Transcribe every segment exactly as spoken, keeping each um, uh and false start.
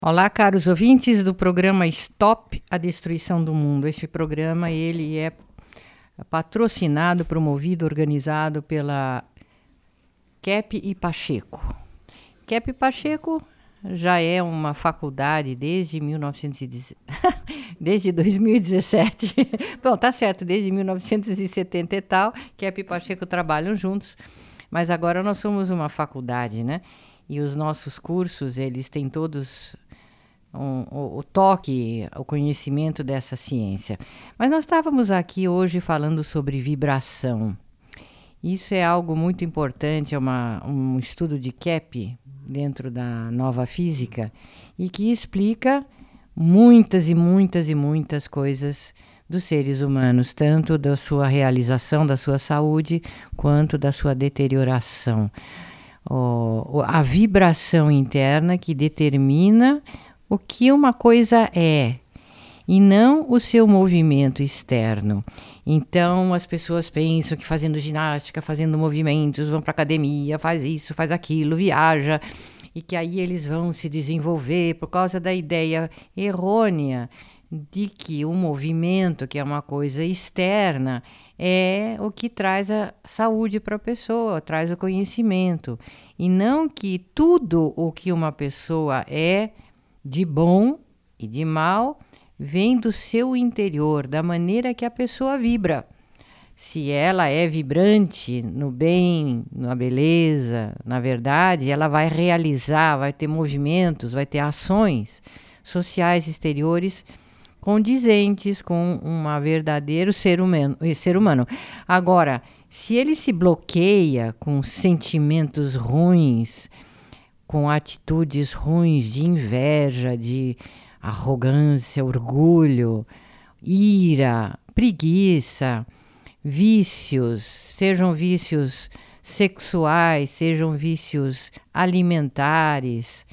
Olá, caros ouvintes do programa Stop a Destruição do Mundo. Este programa ele é patrocinado, promovido, organizado pela Kepp e Pacheco. Kepp e Pacheco já é uma faculdade desde mil novecentos e dez... desde dois mil e dezessete. Bom, tá certo, desde mil novecentos e setenta e tal, Kepp e Pacheco trabalham juntos, mas agora nós somos uma faculdade, né? E os nossos cursos, eles têm todos um, o, o toque, o conhecimento dessa ciência. Mas nós estávamos aqui hoje falando sobre vibração. Isso é algo muito importante, é uma, um estudo de Kepp dentro da nova física e que explica muitas e muitas e muitas coisas dos seres humanos, tanto da sua realização, da sua saúde, quanto da sua deterioração. O, a vibração interna que determina o que uma coisa é e não o seu movimento externo. Então as pessoas pensam que fazendo ginástica, fazendo movimentos, vão para academia, faz isso, faz aquilo, viaja, e que aí eles vão se desenvolver por causa da ideia errônea de que o movimento, que é uma coisa externa, é o que traz a saúde para a pessoa, traz o conhecimento. E não que tudo o que uma pessoa é, de bom e de mal, vem do seu interior, da maneira que a pessoa vibra. Se ela é vibrante no bem, na beleza, na verdade, ela vai realizar, vai ter movimentos, vai ter ações sociais exteriores condizentes com um verdadeiro ser humano, ser humano. Agora, se ele se bloqueia com sentimentos ruins, com atitudes ruins de inveja, de arrogância, orgulho, ira, preguiça, vícios, sejam vícios sexuais, sejam vícios alimentares,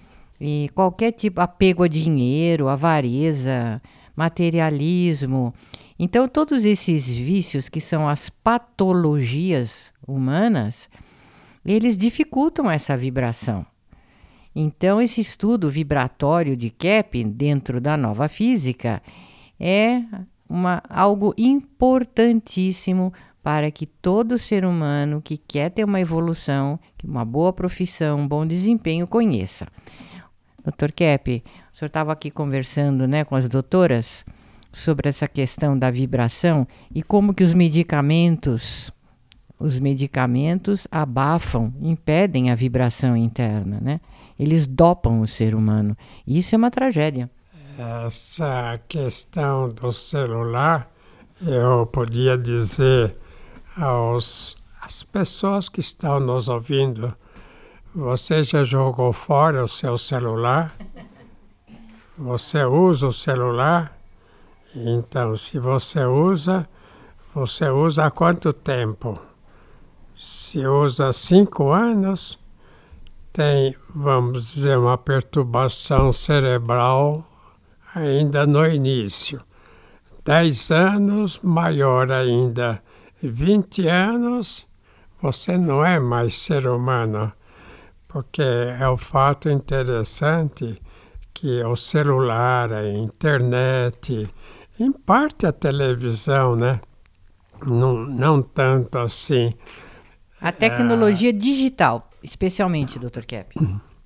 e qualquer tipo, apego a dinheiro, avareza, materialismo. Então, todos esses vícios que são as patologias humanas, eles dificultam essa vibração. Então, esse estudo vibratório de Kepp, dentro da nova física, é uma, algo importantíssimo para que todo ser humano que quer ter uma evolução, uma boa profissão, um bom desempenho, conheça. doutor Kepp, o senhor estava aqui conversando, né, com as doutoras sobre essa questão da vibração e como que os medicamentos, os medicamentos abafam, impedem a vibração interna, né? Eles dopam o ser humano. E isso é uma tragédia. Essa questão do celular, eu podia dizer aos, às pessoas que estão nos ouvindo: você já jogou fora o seu celular? Você usa o celular? Então, se você usa, você usa há quanto tempo? Se usa cinco anos, tem, vamos dizer, uma perturbação cerebral ainda no início. Dez anos, maior ainda. Vinte anos, você não é mais ser humano. Porque é um fato interessante que o celular, a internet, em parte a televisão, né? Não, não tanto assim. A tecnologia é, digital, especialmente, doutor Kepp.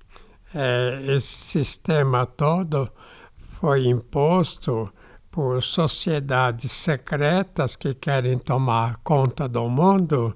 É, esse sistema todo foi imposto por sociedades secretas que querem tomar conta do mundo.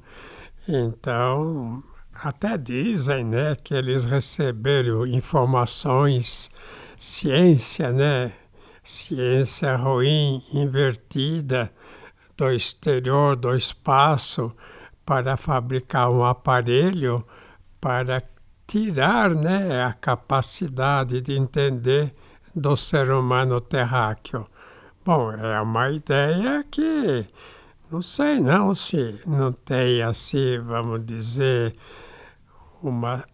Então, até dizem, né, que eles receberam informações, ciência, né, ciência ruim, invertida, do exterior, do espaço, para fabricar um aparelho para tirar, né, a capacidade de entender do ser humano terráqueo. Bom, é uma ideia que não sei não se não tem assim, vamos dizer, uma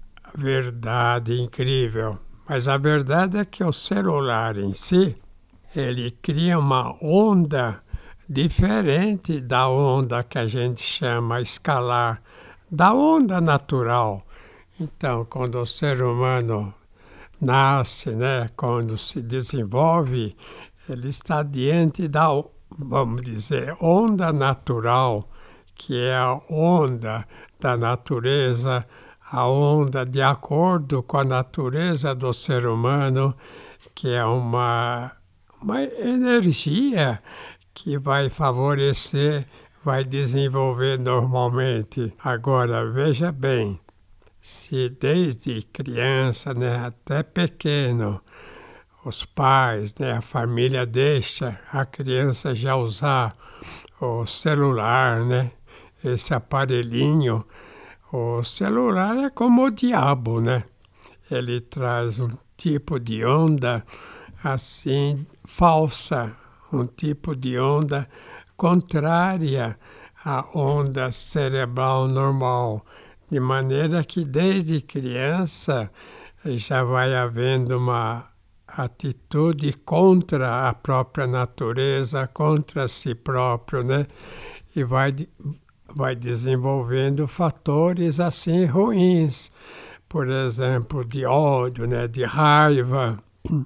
verdade incrível. Mas a verdade é que o celular em si, ele cria uma onda diferente da onda que a gente chama escalar, da onda natural. Então, quando o ser humano nasce, né, quando se desenvolve, ele está diante da, vamos dizer, onda natural, que é a onda da natureza, a onda de acordo com a natureza do ser humano, que é uma, uma energia que vai favorecer, vai desenvolver normalmente. Agora, veja bem, se desde criança, né, até pequeno, os pais, né, a família deixa a criança já usar o celular, né, esse aparelhinho, o celular é como o diabo, né? Ele traz um tipo de onda assim falsa, um tipo de onda contrária à onda cerebral normal, de maneira que desde criança já vai havendo uma atitude contra a própria natureza, contra si próprio, né? E vai, vai desenvolvendo fatores assim ruins, por exemplo, de ódio, né? De raiva,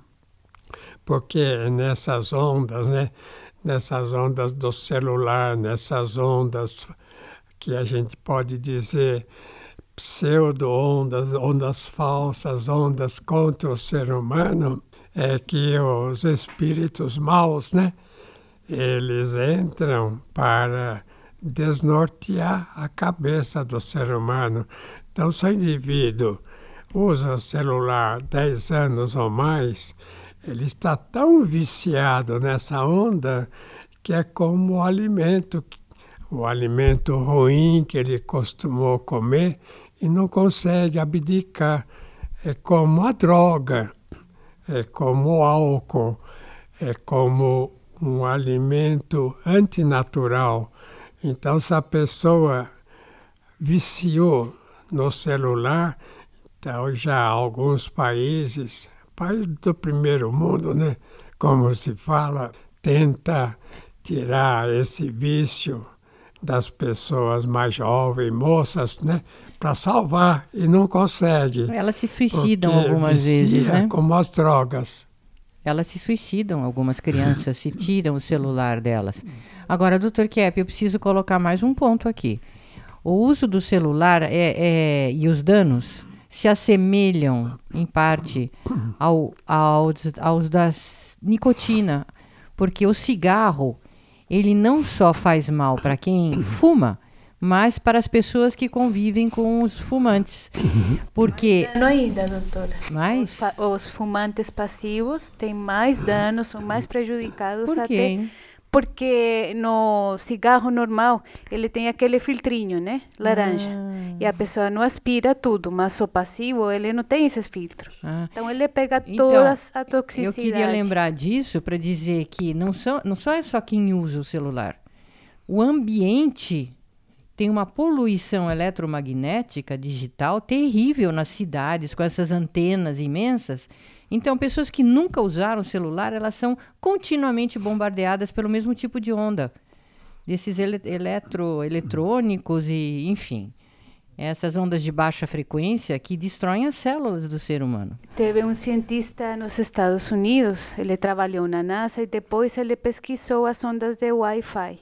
porque nessas ondas, né? Nessas ondas do celular, nessas ondas que a gente pode dizer pseudo-ondas, ondas falsas, ondas contra o ser humano, é que os espíritos maus, né, eles entram para desnortear a cabeça do ser humano. Então, se o indivíduo usa celular dez anos ou mais, ele está tão viciado nessa onda que é como o alimento, o alimento ruim que ele costumou comer e não consegue abdicar. É como a droga, é como o álcool, é como um alimento antinatural. Então, se a pessoa viciou no celular, então já alguns países, países do primeiro mundo, né, como se fala, tenta tirar esse vício das pessoas mais jovens, moças, né, para salvar e não consegue. Elas se suicidam algumas vezes, né? Como as drogas. Elas se suicidam, algumas crianças se tiram o celular delas. Agora, doutor Kepp, eu preciso colocar mais um ponto aqui. O uso do celular é, é, e os danos se assemelham, em parte, ao, aos, aos da nicotina, porque o cigarro, ele não só faz mal para quem fuma, mas para as pessoas que convivem com os fumantes. Porque... Não ainda, doutora. Mas... Os, os fumantes passivos têm mais danos, são mais prejudicados. Por quê? Até porque no cigarro normal, ele tem aquele filtrinho, né? Laranja. Ah. E a pessoa não aspira tudo, mas o passivo, ele não tem esse filtro. Ah. Então, ele pega então, todas a toxicidade. Eu queria lembrar disso para dizer que não, são, não só é só quem usa o celular. O ambiente tem uma poluição eletromagnética digital terrível nas cidades, com essas antenas imensas. Então, pessoas que nunca usaram celular, elas são continuamente bombardeadas pelo mesmo tipo de onda, desses ele- eletro, eletrônicos e, enfim, essas ondas de baixa frequência que destroem as células do ser humano. Teve um cientista nos Estados Unidos, ele trabalhou na NASA e depois ele pesquisou as ondas de Wi-Fi.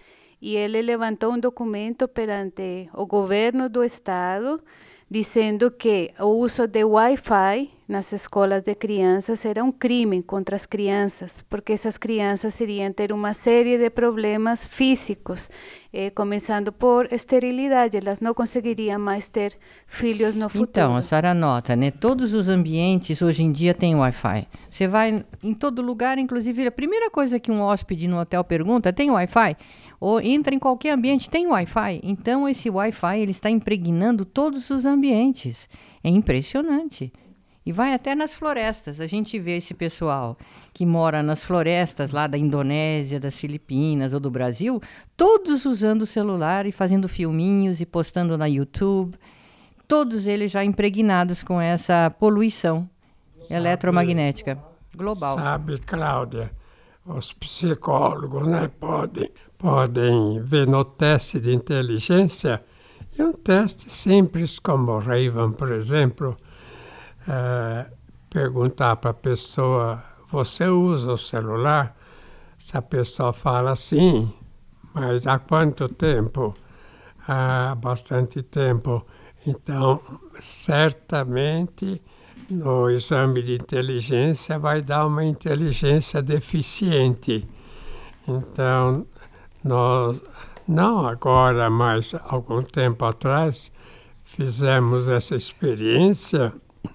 E ele levantou um documento perante o governo do estado, dizendo que o uso de Wi-Fi nas escolas de crianças era um crime contra as crianças, porque essas crianças iriam ter uma série de problemas físicos, eh, começando por esterilidade, elas não conseguiriam mais ter filhos no futuro. Então, a senhora nota, né? Todos os ambientes hoje em dia têm Wi-Fi. Você vai em todo lugar, inclusive a primeira coisa que um hóspede no hotel pergunta, tem Wi-Fi? Ou entra em qualquer ambiente, tem Wi-Fi? Então, esse Wi-Fi ele está impregnando todos os ambientes. É impressionante. E vai até nas florestas. A gente vê esse pessoal que mora nas florestas lá da Indonésia, das Filipinas ou do Brasil, todos usando o celular e fazendo filminhos e postando na YouTube. Todos eles já impregnados com essa poluição sabe, eletromagnética global. Sabe, Cláudia, os psicólogos, né, podem, podem ver no teste de inteligência, e um teste simples como o Raven, por exemplo, Uh, perguntar para a pessoa, você usa o celular? Se a pessoa fala sim, mas há quanto tempo? Há bastante tempo. Então, certamente, no exame de inteligência vai dar uma inteligência deficiente. Então, nós, não agora, mas algum tempo atrás, fizemos essa experiência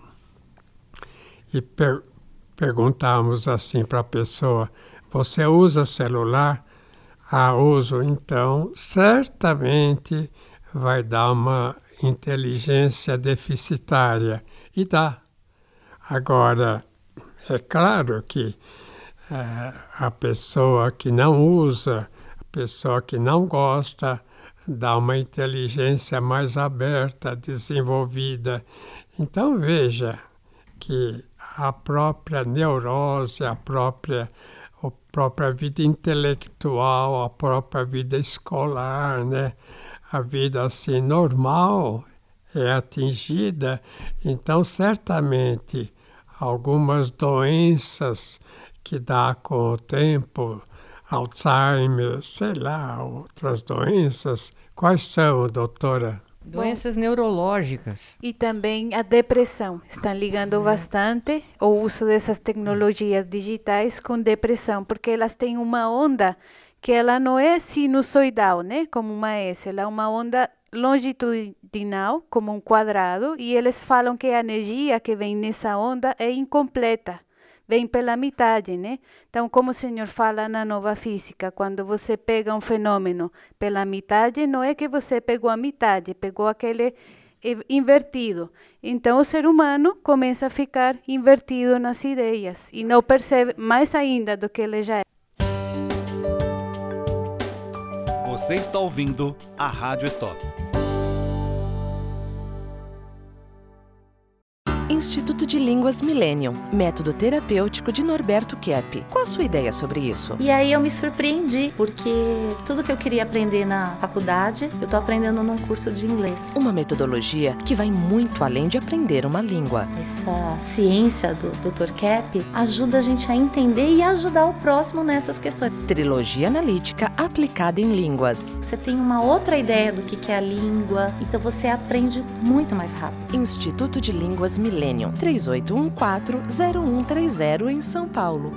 e per- perguntamos assim para a pessoa, você usa celular? Ah, uso. Então, certamente vai dar uma inteligência deficitária. E dá. Agora, é claro que é, a pessoa que não usa, a pessoa que não gosta, dá uma inteligência mais aberta, desenvolvida. Então, veja que a própria neurose, a própria, a própria vida intelectual, a própria vida escolar, né? A vida assim normal é atingida. Então, certamente, algumas doenças que dá com o tempo, Alzheimer, sei lá, outras doenças. Quais são, doutora? Doenças Bom, neurológicas. E também a depressão. Estão ligando bastante o uso dessas tecnologias digitais com depressão, porque elas têm uma onda que ela não é sinusoidal, né? Como uma S, ela é uma onda longitudinal, como um quadrado, e eles falam que a energia que vem nessa onda é incompleta, vem pela metade, né? Então, como o senhor fala na nova física, quando você pega um fenômeno pela metade, não é que você pegou a metade, pegou aquele invertido. Então, o ser humano começa a ficar invertido nas ideias e não percebe mais ainda do que ele já é. Você está ouvindo a Rádio Stop. Instituto de Línguas Millennium, método terapêutico de Norberto Kepp. Qual a sua ideia sobre isso? E aí eu me surpreendi, porque tudo que eu queria aprender na faculdade, eu estou aprendendo num curso de inglês. Uma metodologia que vai muito além de aprender uma língua. Essa ciência do doutor Kepp ajuda a gente a entender e ajudar o próximo nessas questões. Trilogia analítica aplicada em línguas. Você tem uma outra ideia do que é a língua, então você aprende muito mais rápido. Instituto de Línguas Millennium. três oito um quatro, zero um três zero em São Paulo.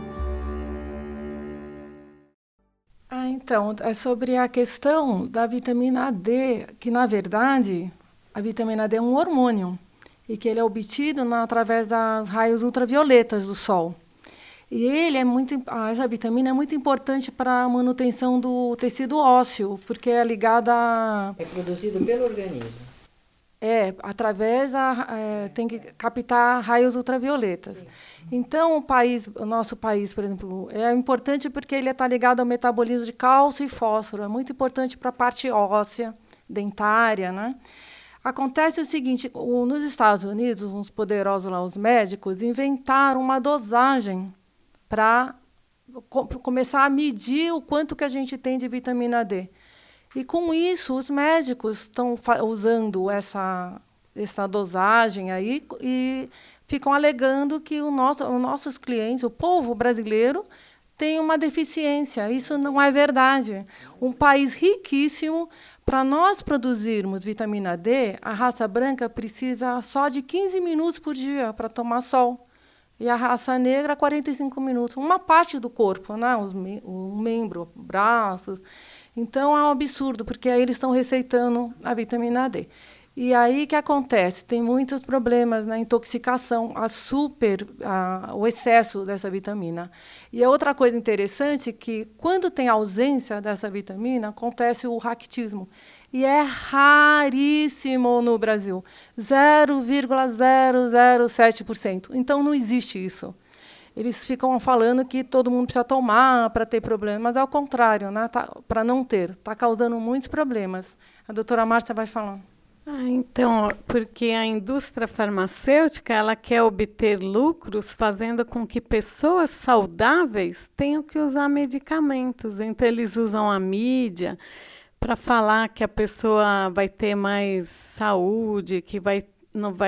Ah, então, é sobre a questão da vitamina D, que na verdade a vitamina D é um hormônio e que ele é obtido na, através das raios ultravioletas do sol. E ele é muito, ah, essa vitamina é muito importante para a manutenção do tecido ósseo, porque é ligada a... É produzido pelo organismo. É, através da... É, tem que captar raios ultravioletas. Sim. Então, o país, o nosso país, por exemplo, é importante porque ele está ligado ao metabolismo de cálcio e fósforo. É muito importante para a parte óssea, dentária, né? Acontece o seguinte, o, nos Estados Unidos, uns poderosos lá, os médicos, inventaram uma dosagem para co- começar a medir o quanto que a gente tem de vitamina D. E, com isso, os médicos estão usando essa, essa dosagem aí e ficam alegando que o nosso, os nossos clientes, o povo brasileiro, tem uma deficiência. Isso não é verdade. Um país riquíssimo, para nós produzirmos vitamina D, a raça branca precisa só de quinze minutos por dia para tomar sol. E a raça negra, quarenta e cinco minutos. Uma parte do corpo, né? Os me- um membro, braços... Então, é um absurdo, porque aí eles estão receitando a vitamina D. E aí, o que acontece? Tem muitos problemas na intoxicação, a super, a, o excesso dessa vitamina. E a outra coisa interessante é que, quando tem ausência dessa vitamina, acontece o raquitismo. E é raríssimo no Brasil, zero vírgula zero zero sete por cento. Então, não existe isso. Eles ficam falando que todo mundo precisa tomar para ter problema, mas é o contrário, né? Tá, para não ter. Está causando muitos problemas. A doutora Márcia vai falar. Ah, então, porque a indústria farmacêutica ela quer obter lucros fazendo com que pessoas saudáveis tenham que usar medicamentos. Então, eles usam a mídia para falar que a pessoa vai ter mais saúde, que vai, não vai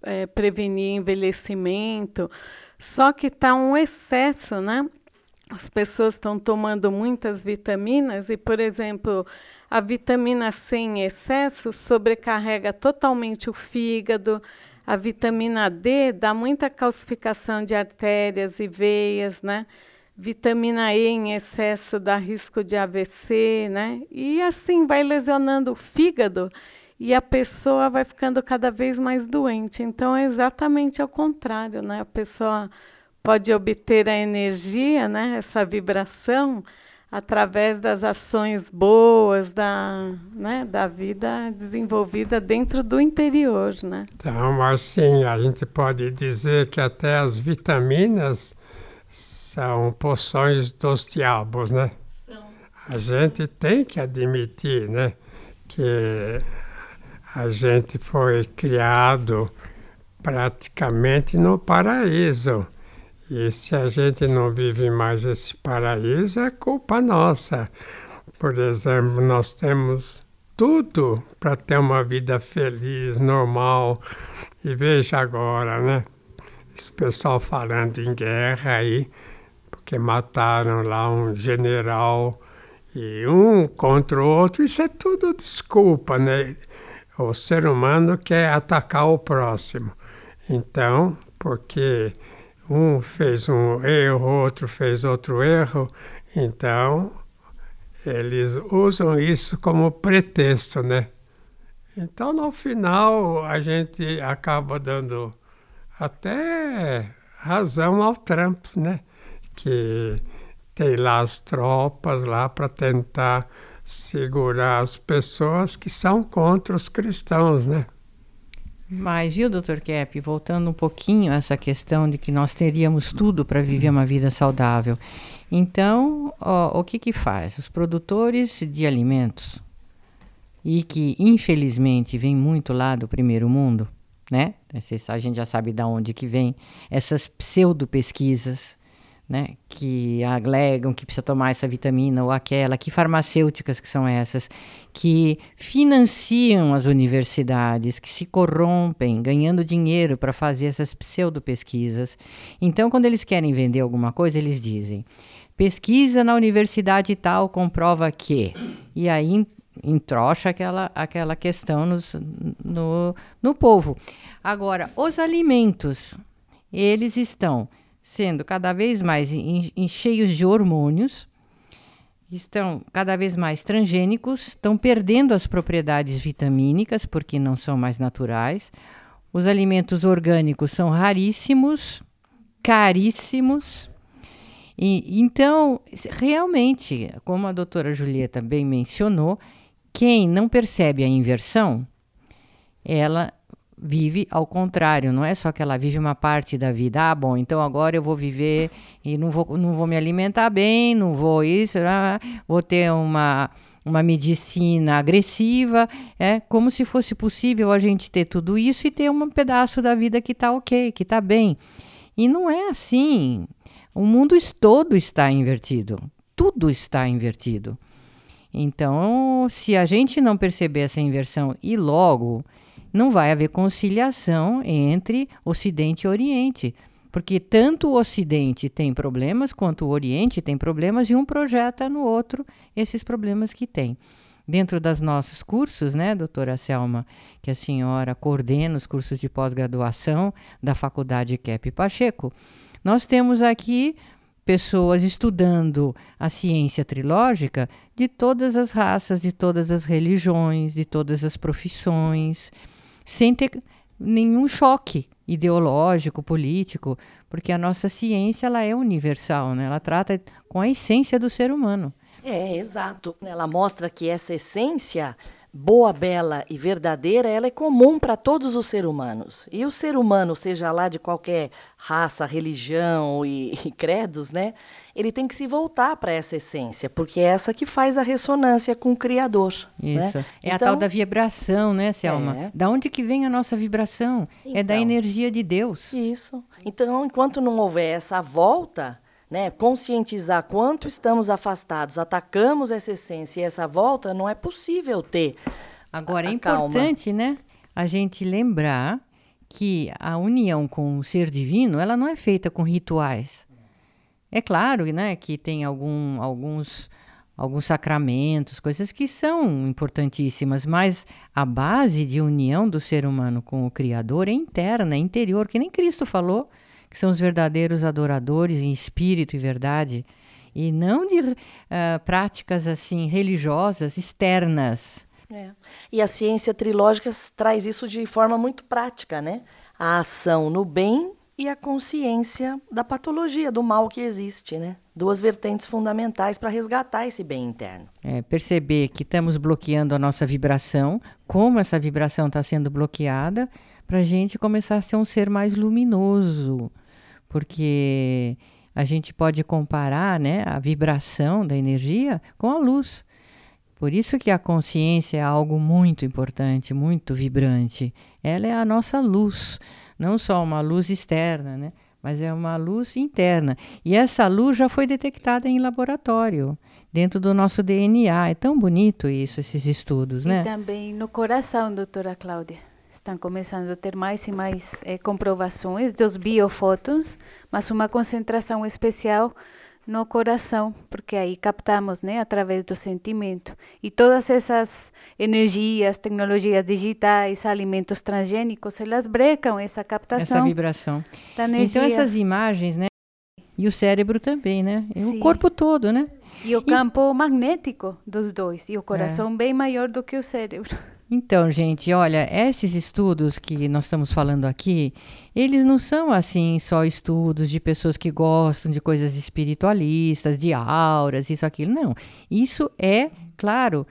é, prevenir envelhecimento, só que está um excesso, né? As pessoas estão tomando muitas vitaminas e, por exemplo, a vitamina C em excesso sobrecarrega totalmente o fígado. A vitamina D dá muita calcificação de artérias e veias, né? Vitamina E em excesso dá risco de A V C, né? E assim vai lesionando o fígado e a pessoa vai ficando cada vez mais doente. Então é exatamente ao contrário, né? A pessoa pode obter a energia, né? Essa vibração, através das ações boas da, né, da vida desenvolvida dentro do interior, né? Então, assim, a gente pode dizer que até as vitaminas são poções dos diabos, né? São. A gente tem que admitir, né, que a gente foi criado praticamente no paraíso. E se a gente não vive mais esse paraíso, é culpa nossa. Por exemplo, nós temos tudo para ter uma vida feliz, normal. E veja agora, né? Esse pessoal falando em guerra aí, porque mataram lá um general e um contra o outro. Isso é tudo desculpa, né? O ser humano quer atacar o próximo. Então, porque um fez um erro, outro fez outro erro, então eles usam isso como pretexto, né? Então, no final, a gente acaba dando até razão ao Trump, né? Que tem lá as tropas lá para tentar segurar as pessoas que são contra os cristãos, né? Mas, viu, doutor Kepp, voltando um pouquinho a essa questão de que nós teríamos tudo para viver uma vida saudável. Então, ó, o que que faz? Os produtores de alimentos, e que, infelizmente, vem muito lá do primeiro mundo, né? A gente já sabe de onde que vem essas pseudo-pesquisas, né, que alegam que precisa tomar essa vitamina ou aquela, que farmacêuticas que são essas, que financiam as universidades, que se corrompem, ganhando dinheiro para fazer essas pseudo-pesquisas. Então, quando eles querem vender alguma coisa, eles dizem, pesquisa na universidade tal comprova que... E aí entrocha aquela, aquela questão nos, no, no povo. Agora, os alimentos, eles estão sendo cada vez mais em, em cheios de hormônios, estão cada vez mais transgênicos, estão perdendo as propriedades vitamínicas, porque não são mais naturais. Os alimentos orgânicos são raríssimos, caríssimos. E, então, realmente, como a doutora Julieta bem mencionou, quem não percebe a inversão, ela vive ao contrário, não é só que ela vive uma parte da vida. Ah, bom, então agora eu vou viver e não vou, não vou me alimentar bem, não vou isso, ah, vou ter uma, uma medicina agressiva. É como se fosse possível a gente ter tudo isso e ter um pedaço da vida que está ok, que está bem. E não é assim. O mundo todo está invertido. Tudo está invertido. Então, se a gente não perceber essa inversão e logo, não vai haver conciliação entre Ocidente e Oriente, porque tanto o Ocidente tem problemas quanto o Oriente tem problemas e um projeta no outro esses problemas que tem. Dentro dos nossos cursos, né, doutora Selma, que a senhora coordena os cursos de pós-graduação da Faculdade Kepp Pacheco, nós temos aqui pessoas estudando a ciência trilógica de todas as raças, de todas as religiões, de todas as profissões, sem ter nenhum choque ideológico, político, porque a nossa ciência ela é universal, né? Ela trata com a essência do ser humano. É, exato. Ela mostra que essa essência boa, bela e verdadeira, ela é comum para todos os seres humanos. E o ser humano, seja lá de qualquer raça, religião e, e credos, né? Ele tem que se voltar para essa essência, porque é essa que faz a ressonância com o Criador. Isso. Né? É então, a tal da vibração, né, Selma? É. Da onde que vem a nossa vibração? Então, é da energia de Deus. Isso. Então, enquanto não houver essa volta, né, conscientizar quanto estamos afastados, atacamos essa essência e essa volta, não é possível ter. Agora, a, a é importante, calma. né, a gente lembrar que a união com o ser divino, ela não é feita com rituais. É claro, né, que tem algum, alguns, alguns sacramentos, coisas que são importantíssimas, mas a base de união do ser humano com o Criador é interna, é interior, que nem Cristo falou, que são os verdadeiros adoradores em espírito e verdade, e não de uh, práticas assim religiosas externas. É. E a ciência trilógica traz isso de forma muito prática, né? A ação no bem e a consciência da patologia, do mal que existe, né? Duas vertentes fundamentais para resgatar esse bem interno. É, perceber que estamos bloqueando a nossa vibração, como essa vibração está sendo bloqueada, para a gente começar a ser um ser mais luminoso, porque a gente pode comparar, né, a vibração da energia com a luz. Por isso que a consciência é algo muito importante, muito vibrante. Ela é a nossa luz, não só uma luz externa, né? Mas é uma luz interna. E essa luz já foi detectada em laboratório, dentro do nosso D N A. É tão bonito isso, esses estudos, né? E também no coração, doutora Cláudia. Estão começando a ter mais e mais eh, comprovações dos biofótons, mas uma concentração especial no coração, porque aí captamos, né, através do sentimento. E todas essas energias, tecnologias digitais, alimentos transgênicos, elas brecam essa captação. Essa vibração. Da energia. Então essas imagens, né? E o cérebro também, né? E Sim. o corpo todo, né? E o campo e... magnético dos dois. E o coração é. bem maior do que o cérebro. Então, gente, olha, esses estudos que nós estamos falando aqui, eles não são, assim, só estudos de pessoas que gostam de coisas espiritualistas, de auras, isso, aquilo, não. Isso é, claro,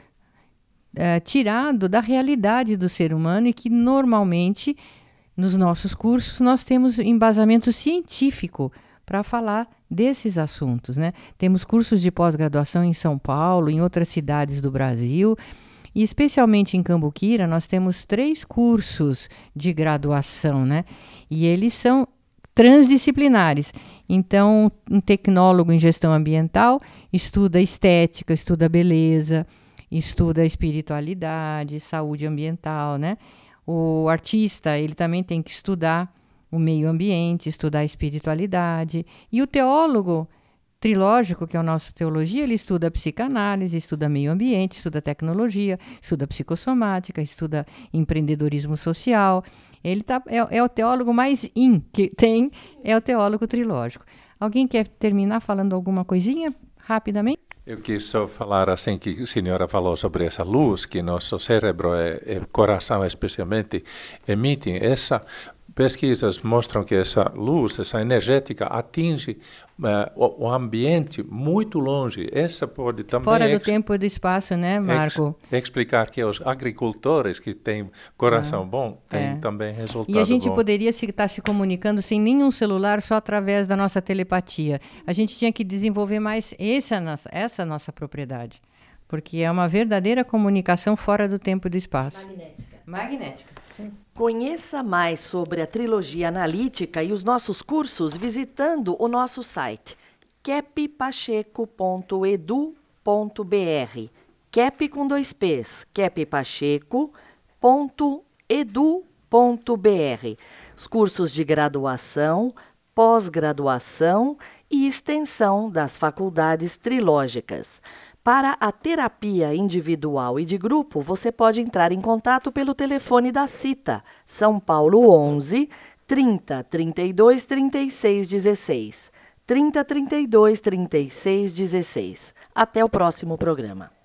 é, tirado da realidade do ser humano e que, normalmente, nos nossos cursos, nós temos embasamento científico para falar desses assuntos, né? Temos cursos de pós-graduação em São Paulo, em outras cidades do Brasil. E especialmente em Cambuquira, nós temos três cursos de graduação, né? E eles são transdisciplinares. Então, um tecnólogo em gestão ambiental estuda estética, estuda beleza, estuda espiritualidade, saúde ambiental, né? O artista, ele também tem que estudar o meio ambiente, estudar a espiritualidade. E o teólogo trilógico, que é a nossa teologia, ele estuda psicanálise, estuda meio ambiente, estuda tecnologia, estuda psicossomática, estuda empreendedorismo social. Ele tá, é, é o teólogo mais in que tem, é o teólogo trilógico. Alguém quer terminar falando alguma coisinha rapidamente? Eu quis só falar assim que a senhora falou sobre essa luz que nosso cérebro e coração especialmente emitem. Essa pesquisas mostram que essa luz, essa energética, atinge uh, o, o ambiente muito longe. Essa pode também... Fora do tempo e do espaço, né, Marco? Ex, explicar que os agricultores que têm coração ah, bom têm é. também resultado bom. E a gente bom. poderia estar se, tá se comunicando sem nenhum celular, só através da nossa telepatia. A gente tinha que desenvolver mais essa nossa, essa nossa propriedade, porque é uma verdadeira comunicação fora do tempo e do espaço. Magnética. Magnética. Conheça mais sobre a trilogia analítica e os nossos cursos visitando o nosso site kep pacheco ponto edu ponto br. Kep com dois P's, kep pacheco ponto edu ponto br. Os cursos de graduação, pós-graduação e extensão das faculdades trilógicas. Para a terapia individual e de grupo, você pode entrar em contato pelo telefone da CITA, São Paulo onze, trinta, trinta e dois, trinta e seis, dezesseis. trinta, trinta e dois, trinta e seis, dezesseis. Até o próximo programa.